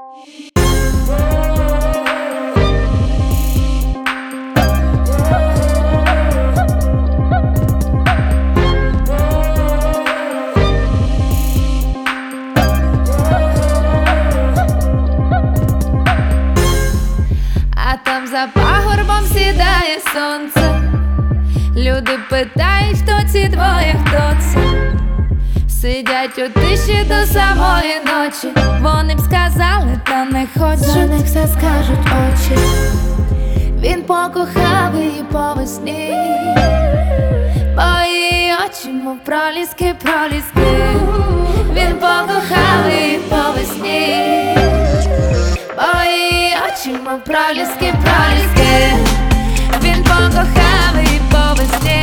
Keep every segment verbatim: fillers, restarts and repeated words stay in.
За пагорбом сідає сонце. Люди питають, хто ці двоє, хто це. Сидять у тиші до самої ночі. Вони б сказали, та не хочуть. За них все скажуть очі. Він покохав її по весні. Мої очі, мов проліски, проліски. Він покохав її по весні. Мої очі, мов проліски, проліски. Він покохав її по весні.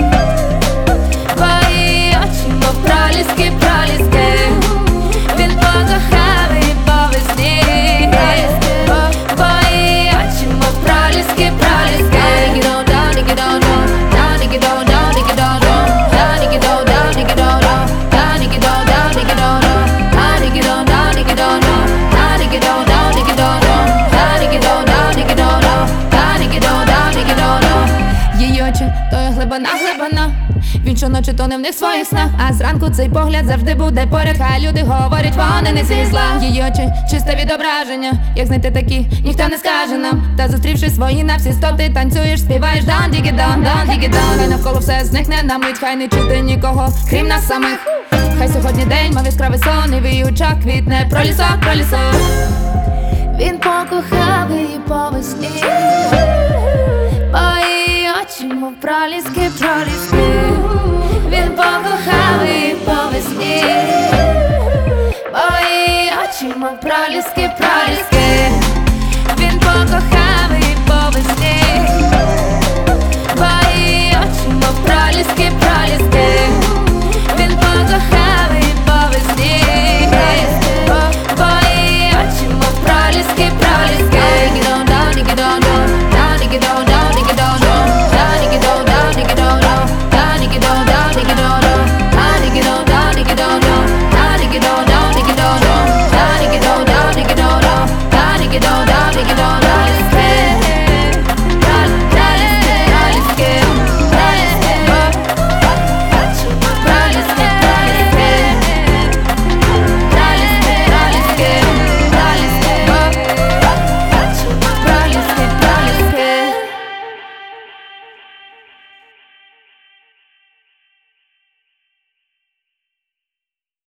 Мої очі, мов проліски, проліски. Він покохав її по весні. Мої очі, мов проліски, проліски. Її очі, то є глибина, глибина. Він щоночі тоне в них своїх снах. А зранку цей погляд завжди буде поряд. Хай люди говорять, вони не зі зла. Її очі, чисте відображення. Як знайти такі, ніхто не скаже нам. Та зустрівши свої на всі сто, ти танцюєш, співаєш дан дігі дан, дан дігі дан. Хай навколо все зникне на мить, хай не чути нікого, крім нас самих. Хай сьогодні день, мав яскравий сон, і в її очах квітне про лісок, про лісок. Він покохав її по весні. Мої очі, мов проліски, проліски. Він покохав її по весні. Мої очі, мов проліски, проліски. Він покохав її по весні. Мої очі, мов проліски, проліски.